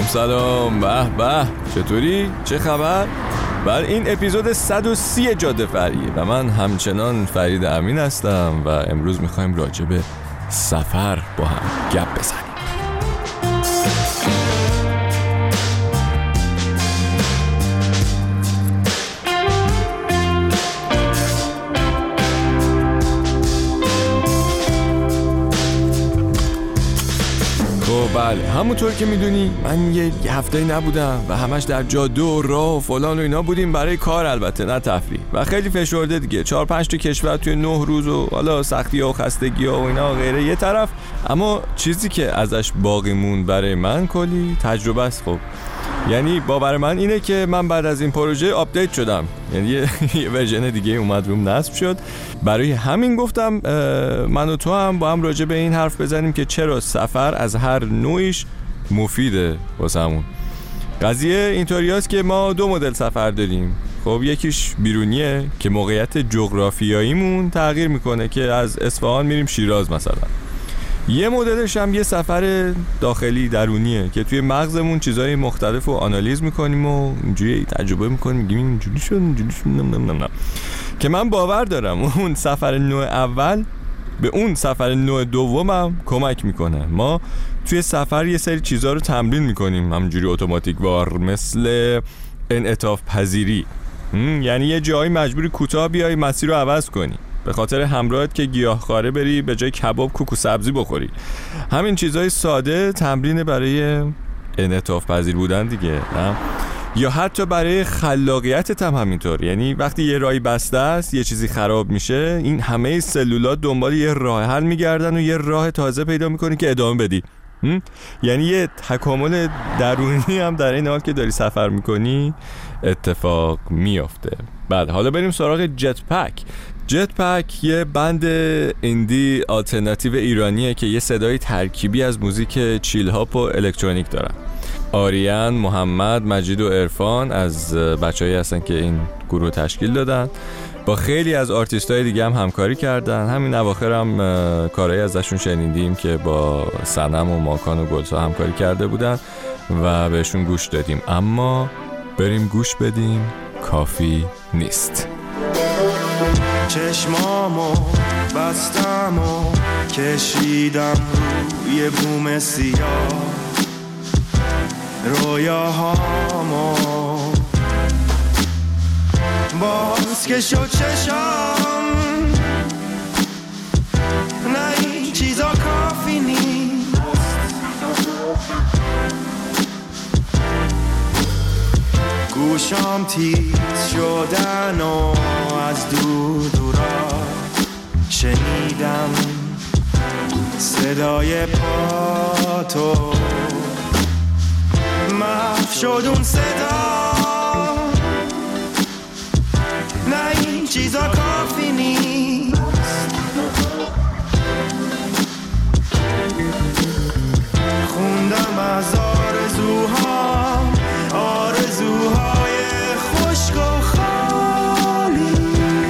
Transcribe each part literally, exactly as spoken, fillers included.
سلام. به به، چطوری؟ چه خبر؟ بر این اپیزود صد و سی جاده فریه و من همچنان فرید امین هستم و امروز میخوایم راجع به سفر با هم گپ بزنیم. بله، همونطور که میدونی من یه هفته‌ای نبودم و همش در جاده و راه و فلان و اینا بودیم، برای کار البته، نه تفریح، و خیلی فشرده دیگه. چهار پنج تا کشور توی نه روز و حالا سختی ها و خستگی ها و اینا غیره یه طرف، اما چیزی که ازش باقی موند برای من کلی تجربه است. خب یعنی باور من اینه که من بعد از این پروژه آپدیت شدم، یعنی یه, یه ورژن دیگه اومد روم نصب شد. برای همین گفتم من و تو هم با هم راجع به این حرف بزنیم که چرا سفر از هر نوعیش مفیده واسمون. قضیه اینطوری است که ما دو مدل سفر داریم. خب یکیش بیرونیه که موقعیت جغرافیاییمون تغییر میکنه که از اصفهان میریم شیراز مثلا. یه مدلش هم یه سفر داخلی درونیه که توی مغزمون چیزای مختلف رو آنالیز میکنیم و اینجوری تجربه میکنیم، میگیم اینجوری شد اینجوری شد نم نم نم نم. که من باور دارم اون سفر نوع اول به اون سفر نوع دومم کمک میکنه. ما توی سفر یه سری چیزا رو تمرین میکنیم همینجوری اتوماتیک وار، مثل انعطاف پذیری. یعنی یه جایی مجبوری کوتاه بیای مسیر رو عوض کنی به خاطر همراهت که گیاهخواره بری به جای کباب کوکو سبزی بخوری. همین چیزای ساده تمرین برای انعطاف پذیر بودن دیگه، نه؟ یا حتی برای خلاقیتت هم همینطور. یعنی وقتی یه راهی بسته است، یه چیزی خراب میشه، این همه سلولات دنبال یه راه حل میگردن و یه راه تازه پیدا میکنی که ادامه بدی. یعنی یه تکامل درونی هم در این حال که داری سفر میکنی اتفاق میافته. بعد حالا بریم سراغ جت پک. جت پک یه بند ایندی آلترناتیو ایرانیه که یه صدای ترکیبی از موزیک چیل هاپ و الکترونیک دارن. آریان، محمد، مجید و عرفان از بچه‌ای هستن که این گروه تشکیل دادن. با خیلی از آرتیست‌های دیگه هم همکاری کردن. همین اواخر هم کارهایی ازشون شنیدیم که با صنم و ماکان و گلسا همکاری کرده بودن و بهشون گوش دادیم. اما بریم گوش بدیم کافی نیست. چشمامو بستم و کشیدم روی بوم سیاه، رویاهامو باز که شد چشم، نه این چیزا کافی نیست. گوشام تیز شدن و از دور دورا شنیدم صدای پاتو، محو شد اون صدا، نه این چیزا کافی نیست. خوندم از آرزوهام، آرزوهای خشک و خالی،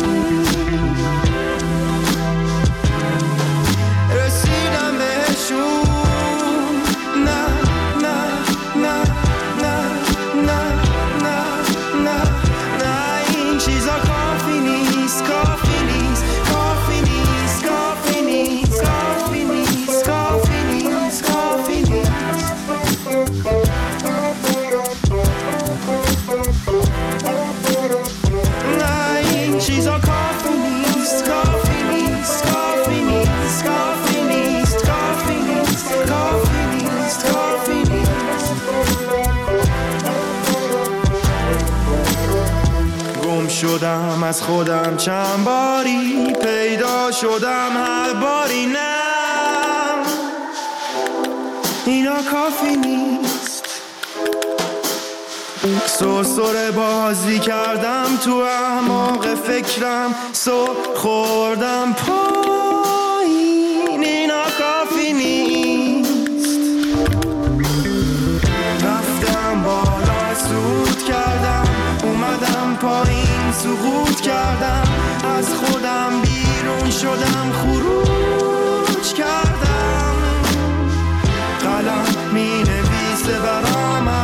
رسیدم بهشون، نه نه نه نه نه نه نه نه این چیزا کافی نیست، کافی نیست، کافی نیست، کافی نیست، کافی نیست، کافی نیست، کافی نیست. چیزا کافی نیست، کافی نیست، کافی نیست، کافی نیست، کافی نیست، کافی نیست، کافی نیست. گم شدم از خودم چند باری، پیدا شدم هر باری، نه اینا کافی نیست. سرسره بازی کردم تو اعماق فکرم، سر خوردم پایین، اینا کافی نیست. رفتم بالا صعود کردم، اومدم پایین سقوط کردم، از خودم بیرون شدم خروج کردم. قلم می نویسه برام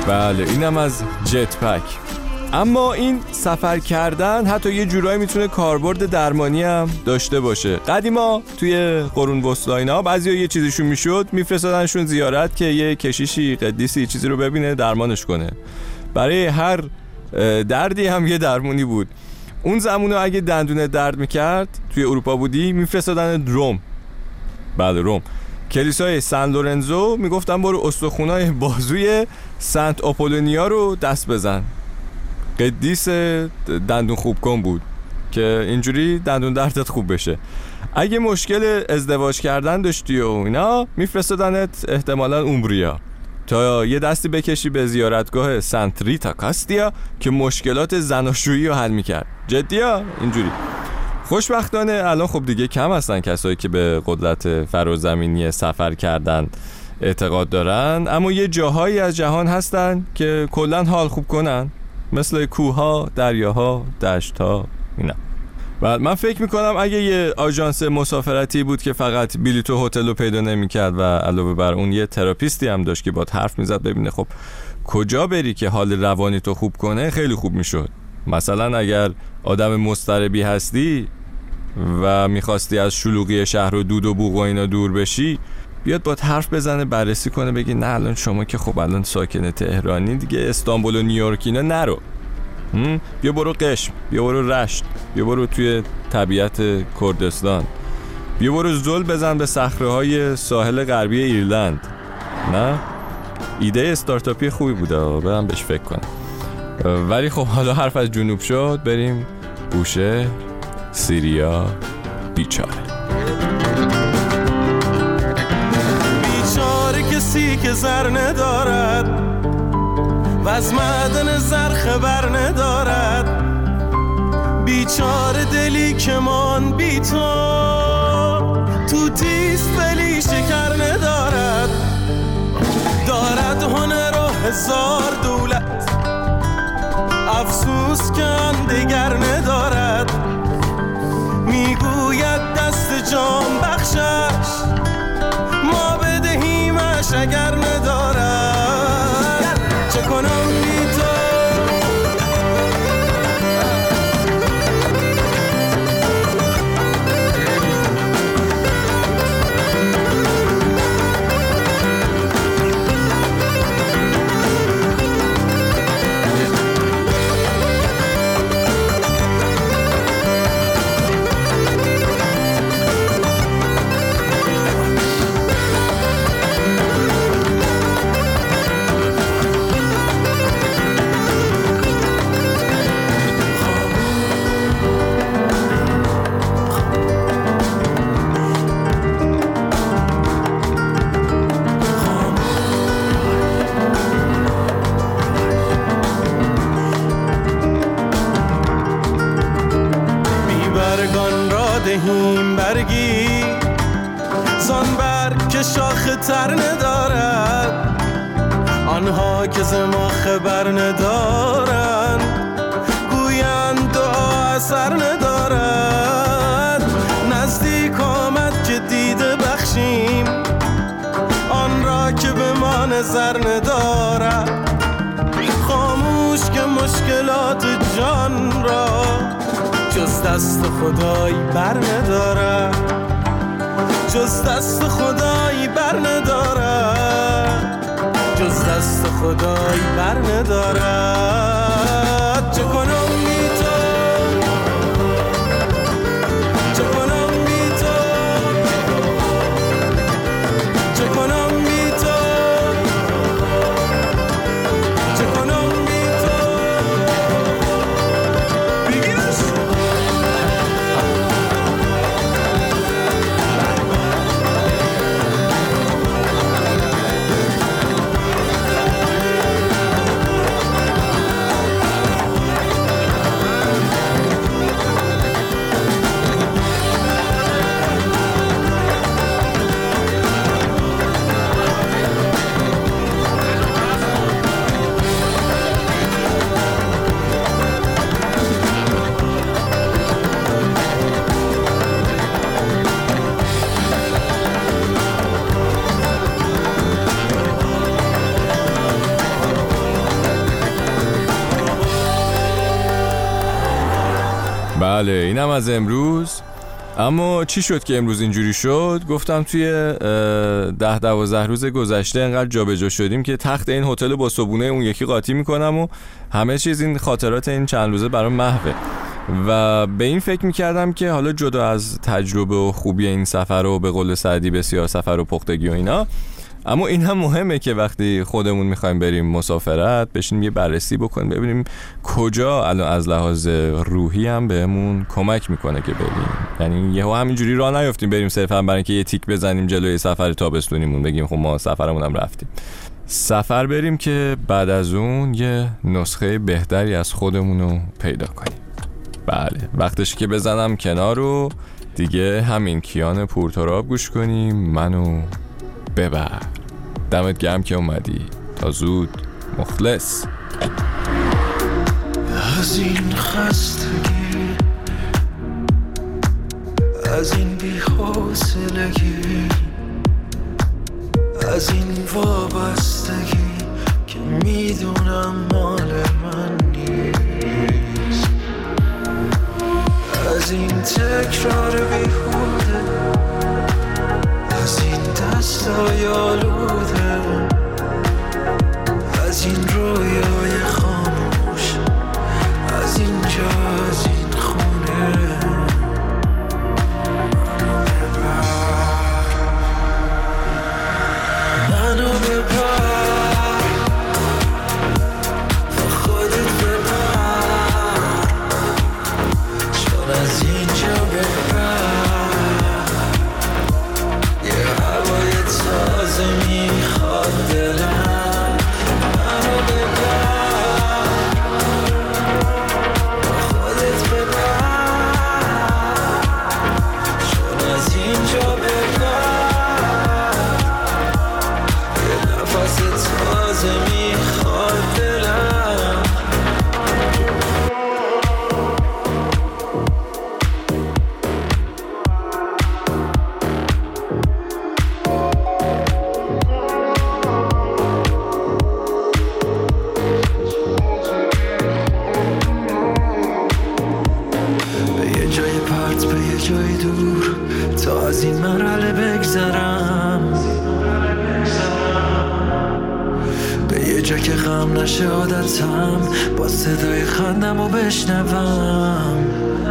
بله اینم از جت پک. اما این سفر کردن حتی یه جورایی میتونه کاربرد درمانی هم داشته باشه. قدیما توی قرون وسطی اینا بعضیا یه چیزیشون میشد میفرستادنشون زیارت که یه کشیشی قدیسی چیزی رو ببینه درمانش کنه. برای هر دردی هم یه درمونی بود. اون زمانو اگه دندونه درد میکرد توی اروپا بودی میفرستادن روم. بله روم. کلیسای سن لورنزو میگفتن برو استخونای بازوی سنت آپولونیا رو دست بزن. قدیس دندون خوب کن بود که اینجوری دندون دردت خوب بشه. اگه مشکل ازدواج کردن داشتی و اینا میفرستادنت احتمالاً اومبریا تا یه دستی بکشی به زیارتگاه سنت ریتا کاستیا که مشکلات زناشویی رو حل میکرد. جدیه اینجوری. خوشبختانه الان خب دیگه کم هستن کسایی که به قدرت فرازمینی سفر کردن اعتقاد دارن، اما یه جاهایی از جهان هستن که کلن حال خوب کنن، مثل کوها، دریاها، دشتها اینا. و من فکر میکنم اگه یه آژانس مسافرتی بود که فقط بلیط و هتل رو پیدا نمیکرد و علاوه بر اون یه تراپیستی هم داشت که باهات حرف میزد ببینه خب کجا بری که حال روانی تو خوب کنه، خیلی خوب میشد. مثلا اگر آدم مضطربی هستی و میخواستی از شلوغی شهر و دود و بوق و اینا دور بشی، بیاد باهات حرف بزنه، بررسی کنه، بگی نه الان شما که خب الان ساکن تهرانی دیگه، استانبول و نیویورک اینا نرو، بیا برو قشم، بیا برو رشت، بیا برو توی طبیعت کردستان، بیا برو زل بزن به صخره‌های ساحل غربی ایرلند. نه ایده استارتاپی خوبی بوده، برام بهش فکر کنم. ولی خب حالا حرف از جنوب شد، بریم بوشه سیریا. بیچاره بیچاره کسی که زر ندارد و از معدن زر خبر ندارد، بیچاره دلی که من بی تو تو تیست ولی شکر ندارد، دارد هنر و هزار دولت، افسوس که آن دگر ندارد، میگوید دست جان بخشش ما بدهیمش اگر ندارد، چه کنم بی تو. دهیم برگی زان برگ که شاخ تر ندارد، آنها که ز ما خبر ندارن گویند دعا اثر ندارد، نزدیک آمد که دیده بخشیم آن را که به ما نظر ندارد، خاموش که مشکلات جان را جز دست خدای بر نداره، جز دست خدای بر نداره، جز دست خدای بر نداره، چه کنم بی تو، چه کنم بی تو، چه کنم بی تو، چه کنم بی تو. بگیرش بله اینم از امروز. اما چی شد که امروز اینجوری شد؟ گفتم توی ده دوازده روز گذشته انقدر جابجا شدیم که تخت این هتل با صبونه اون یکی قاطی میکنم و همه چیز این خاطرات این چند روزه برام محوه و به این فکر میکردم که حالا جدا از تجربه و خوبی این سفر و به قول سعدی بسیار سفر و پختگی و اینا، اما این هم مهمه که وقتی خودمون میخوایم بریم مسافرت بشینیم یه بررسی بکنیم ببینیم کجا الان از لحاظ روحی هم بهمون کمک میکنه که بریم. یعنی یهو همینجوری راه نیافتیم بریم صرفا برای اینکه یه تیک بزنیم جلوی سفر تابستونیمون بگیم خب ما سفرمون هم رفتیم. سفر بریم که بعد از اون یه نسخه بهتری از خودمونو پیدا کنیم. بله وقتش که بزنم کنار و دیگه همین کیان پورتراب گوش کنیم. منو ببر. دمت گرم که اومدی. تا زود. مخلص. از این خستگی، از این بی‌حوصلگی، از این وابستگی که میدونم مال من نیست، از این تکرار بیهوده، از این دستای آلوده، از این رویای خاموش، از اینجا، از این خونه. منو ببر، با خودت ببر، چون از اینجا ببر، یه هوای تازه میخواد دلم. منو ببر، با خودت ببر، چون از اینجا ببر، یه نفس تازه میخواد دلم. به یه جای پرت، به یه جای دور، تا از این مرحله بگذرم، به یه جا که غم نشه عادتم، با صدای خندم و بشنوم.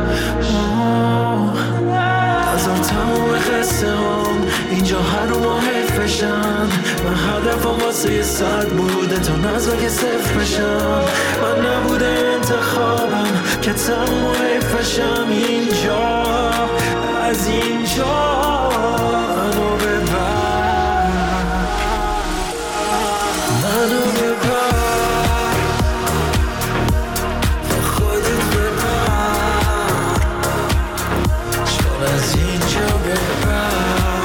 هزار تمام قصه هم اینجا هر ماه حیفشن. من هدفم واسه یه صد بوده تا نزاک صفر بشم. من نبوده انتخابم که تمام و حیفشم. اینجا، از اینجا منو ببر، منو ببر، با خودت ببر، چون از اینجا ببر،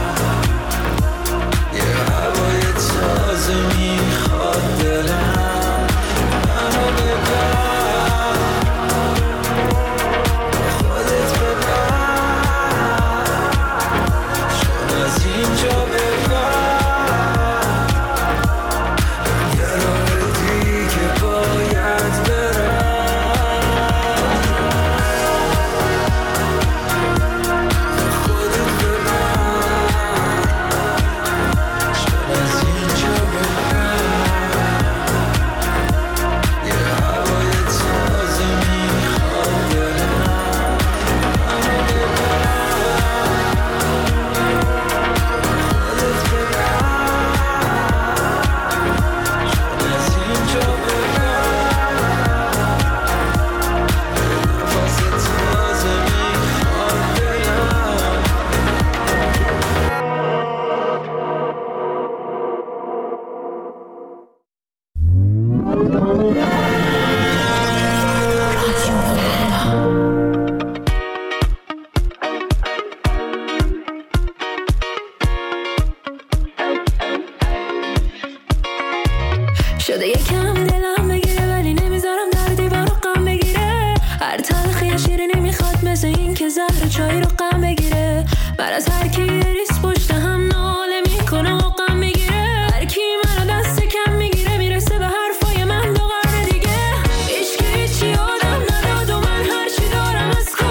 یه هوای تازه میخواد دلم. منو ببر، با خودت ببر، چون از اینجا ببر، یه راه دیگه باید برم. با خودت ببر، چون از اینجا ببر، یه هوای تازه میخواد دلم. منو ببر، خودت ببر، چون از اینجا ببر، نفس تازه میخواد دلم. شده یکم دلم بگیره ولی نمیذارم در دیوار رو غم بگیره. هر تلخی شیری نمیخواد مثل این که زهر چای رو غم بگیره. من از هر کی یه ریس پشت هم ناله میکنه و غم میگیره. هر کی منو دست کم میگیره میرسه به حرفای من دو قرن دیگه. هیچ کی هیچی آدم نداد و من هرچی دارم از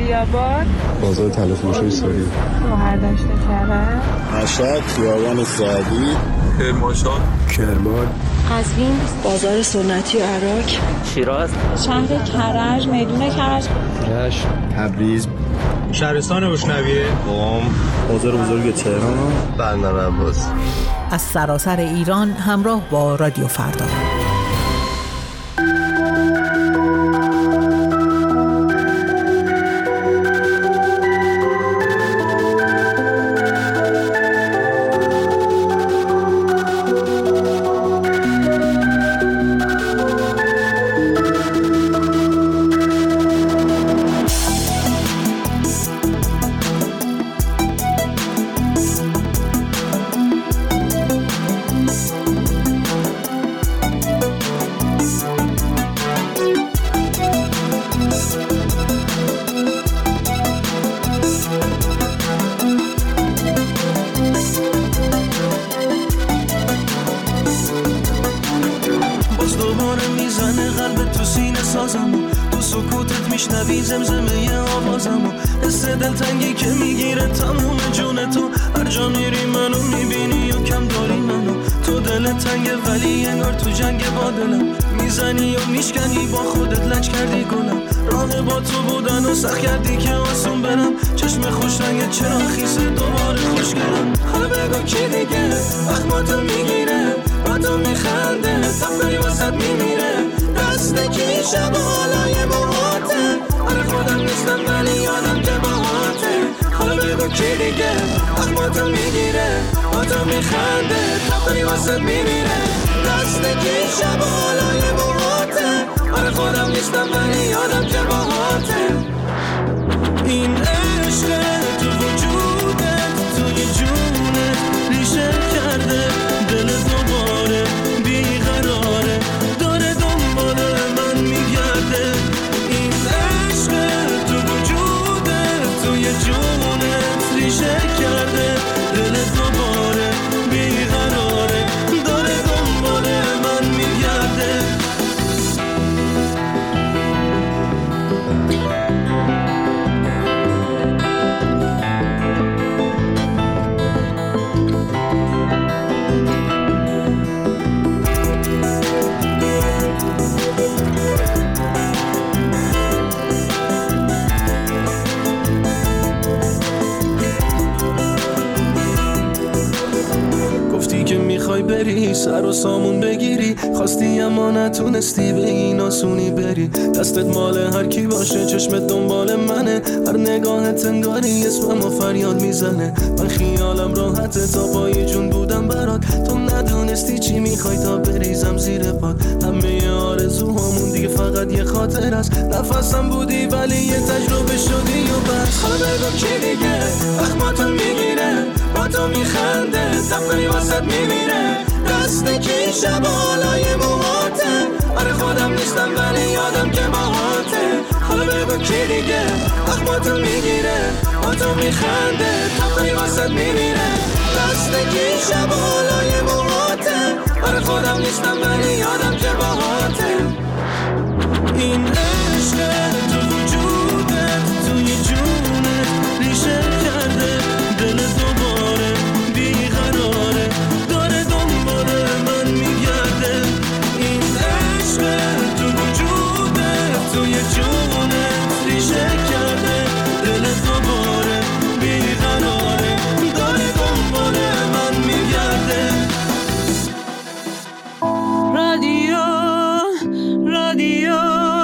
علی‌آباد، بازار طلافروشی ساری، شهردشت کرج، مشهد، خیابان سعدی، کرمانشاه، کرمان، قزوین، بازار سنتی عراق، شیراز، شهر کرج، میدون کرج، رشت، تبریز، شهرستان گشنویه، قم، بازار بزرگ تهران، بندر عباس. از سراسر ایران همراه با رادیو فردا. میشنوی زمزمه آوازمو، حس دلتنگی که میگیره تموم جون تو، هر جا میری منو میبینی و کم داری منو، تو دل تنگه ولی انگار تو جنگ با دلم، میزنی و میشکنی با خودت لج کردی گلم، راه با تو بودن و سخت کردی که آسون برم، چشم خوش رنگ چرا خیسه دوباره خوشگرم، حالا بگو کی دیگه اخماتو میگیره با تو میخنده تفکری واسد میمیره، دست کی شب و حالای موهاته، آره خودم نیستم ولی یادم که باهاته، حالا بگو کی دیگه اخماتو میگیره با تو میخنده تفکری واسد میمیره، دست کی شب و حالای موهاته، آره خودم نیستم ولی یادم که باهاته، این عشق تو وجودت توی جونت ریشه کرده، دل دوباره بیقراره داره دنبال من میگرده، این عشق تو وجودت توی جونت ریشه کرده، دل دوباره بیقراره داره دنبال من میگرده. گفتی که میخوای بری سر و سامون بگیری، خواستی اما نتونستی به این آسونی بری، دستت مال هر کی باشه چشمت دنبال منه، هر نگاهت انگاری اسمم و فریاد میزنه، من خیالم راحته تا پای جون بودم برات، تو ندونستی چی میخوای تا بریزم زیر پات، همه آرزوهامون دیگه فقط یه خاطر است، نفسم بودی ولی یه تجربه شدی و بس، حالا بگو کی دیگه اخماتو میگیره با تو میخنده تفکری واسد میمیره، دست کی شب و حالای موهاته، آره خودم نیستم ولی یادم که باهاته، حالا بگو کی دیگه اخماتو میگیره با تو میخنده تفکری واسد میمیره، دست کی شب و حالای موهاته، آره خودم نیستم ولی یادم که باهاته، این عشق تو وجودت توی جونت ریشه کرده، دل دوباره بیقراره داره دنبال من میگرده، این عشق تو وجودت توی جونت ریشه کرده، دل دوباره بیقراره داره دنبال من میگرده. رادیو رادیو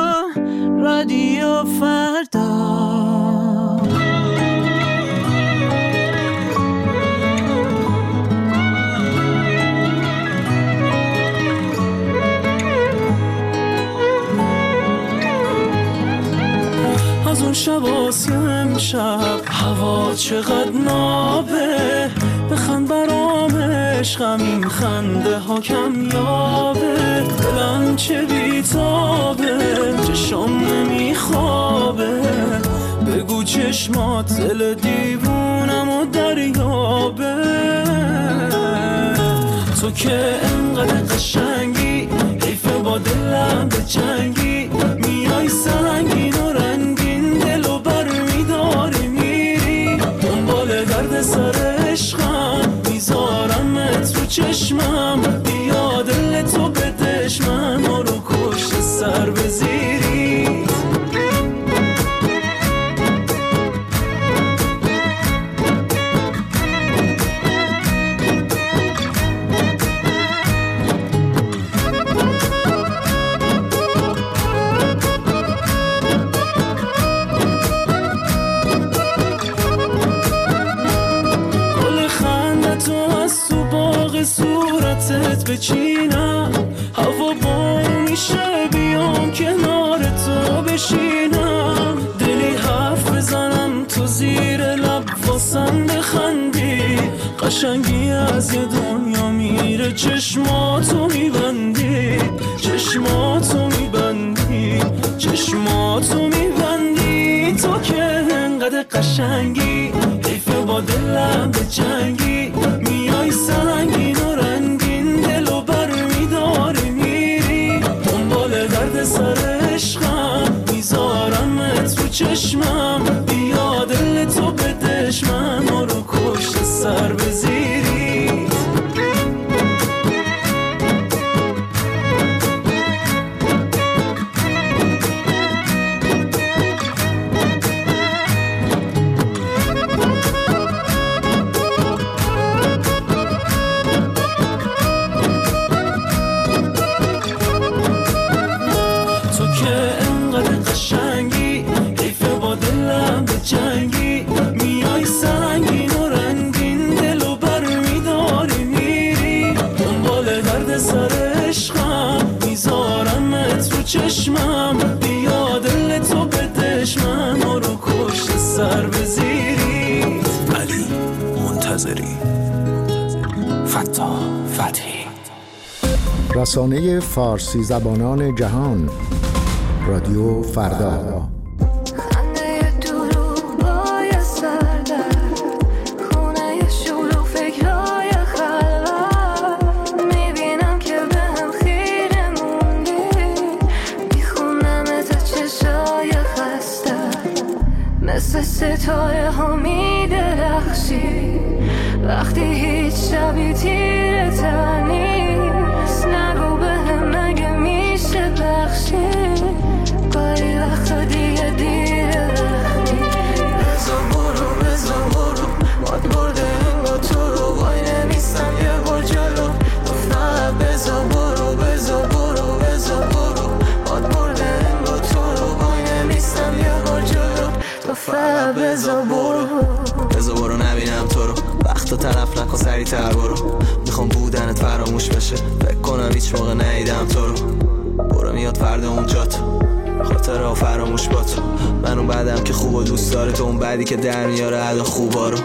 رادیو فردا از اون شب آسی امشب هوا چقدر نابه، بخند برام عشقم این خنده ها کم یابه، دلم چه بیتابه چشم نمیخوابه، بگو چشمات دل دیوونم و دریابه، تو که انقدر قشنگی حیفه با دلم به جنگی، میای سنگین و رنگین دلو بر میداری، بچینم، هوا بارون میشه بیام کنار تو بشینم، دلی حرف بزنم تو زیر لب واسم بخندی، قشنگی از یه دنیا میره چشماتو میبندی، چشماتو میبندی، چشماتو میبندی، تو که انقدر قشنگی حیفه با دلم به جنگی، میای سنگین و رنگین دلو بر میداری میری، دنبال درد سر عشقم میذارمت رو چشمم، بیا دل تو بدش من رو کشت سر بزیری. جنگی میای سنگین و رنگین دلو بر میداری میری، دنبال درد سر عشقم میذارمت رو چشمم، بیا دل تو بدش من رو کشت سر بزیری. علی منتظری، فتا فتحی. رسانه فارسی زبانان جهان، رادیو فردا. مثل ستاره ها می درخشی وقتی هیچ شبی تیره تر نیست، نگو به هم نگه میشه بخشی، گاهی وقتا دیگه دیره وقتی. بزا برو بزا برو باد برده انگا تو رو، وای نمیستم یه بار جلو، گفتم بزا برو بزا برو بزا برو باد برده انگا تو رو، وای نمیستم یه بار جلو، گفتم بزا برو بزا برو نبینم تو رو، وقتا طرف نکن سریع تر برو، میخوام بودنت فراموش بشه، فکر کنم هیچ موقع ندیدم تو رو، برو میاد فردا اونجا تو خاطره ها فراموش با تو، من اون بعدم که خوب و دوست داره، تو اون بعدی که در میاره عدا خوبا رو،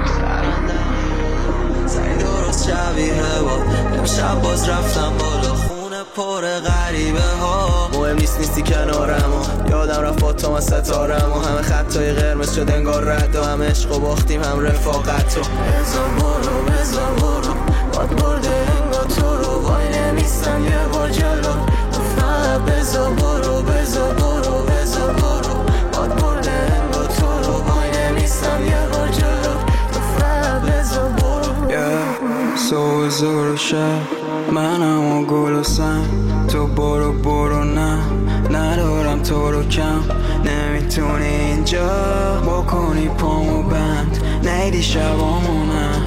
سعی درست شبیه با امشب باز رفتم بالا، خونه پر غریبه ها، مهم نیست نیستی کنارم و یادم رفت با تو من ستارم و همه خطای قرمز شد انگار رد و هم عشق و باختیم هم رفاقت و بزا برو بزا برو باد برده انگار تو رو، وای نمیستم یه بار جلو، گفتم بزا برو بزا برو بزا برو باد برده انگار تو رو، وای نمیستم یه بار جلو، گفتم بزا برو. سو زور شب منم و گل و سنگ، تو برو برو نه ندارم تو رو کم، نمیتونی اینجا بکنی پامو بند، نیدی شبامونم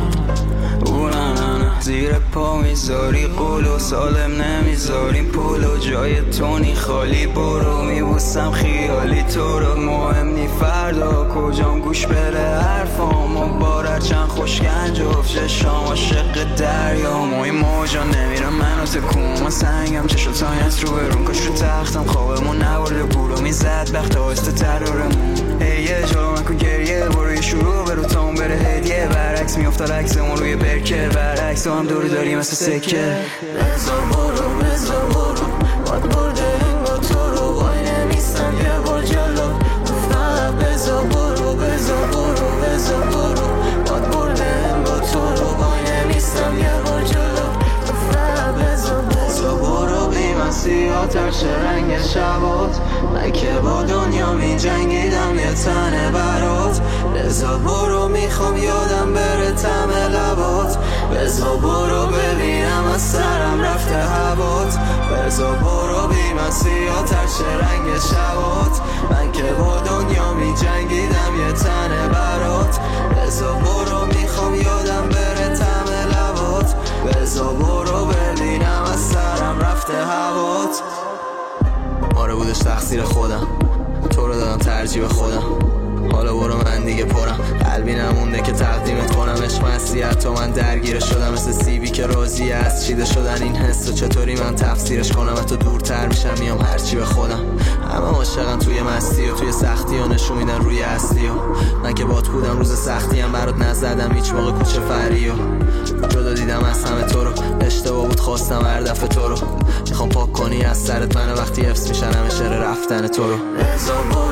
اونم زیر پا میذاری قول و سالم نمیذاریم پول و جای تونی خالی، برو میبوسم خیالی تو رو، مهم نی فردا کجام گوش بره حرفام و بارر چند خوشگنج افشه شام عاشق دریام و این موجا نمیرم منو تکون، من سنگم چشم تایت رو برون کاش رو تختم خوابمون نبارده بورو میزد بخت آسته ترارمون، ای یه جا من کن گریه برو یه شروع برو تا اون بره هدیه، برعکس میافتاد عکسمون روی برکه، برعکس هم دور داری مثل سکه، بزا برو بزا برو باد برده انگار تو رو، وای نمیستم یه بار جلو، گفتم بزا برو بزا برو بزا برو باد برده انگار تو رو، وای نمیستم یه بار جلو، گفتم بزا بزا برو بی مسیحا ترش رنگ شبات، من که با دنیا می جنگیدم یه تنه برات، بزا برو میخوام یادم بره طعم لبات، بزا برو ببینم از سرم رفته هوات، بزا برو بی مسیحا ترش رنگ شبات، من که با دنیا می جنگیدم یه تنه برات، بزا برو میخوام یادم بره طعم لبات، بزا برو ببینم از سرم رفته هوات. آره بودش تقصیر خودم، تو رو دادم ترجیح خودم، حالا برو من دیگه پرم، قلبی نمونده که تقدیمت کنم. عشق مسیحت تو من درگیر شدم، مثل سیبی که راضی از چیده شدن این حس و چطوری من تفسیرش کنم. از تو دورتر میشم میام هرچی به خودم. همه عاشقن توی مستی و توی سختی و نشون میدن روی اصلی و من که بات بودم روز سختی هم برات نزدم هیچ موقع کوچه فری و جدا دیدم از همه تو رو. اشتباه بود خواستم هر دفعه تو رو، میخوام پاک کنی از سرت منو وقتی حفظ میشن همه شعر رفتن تو رو.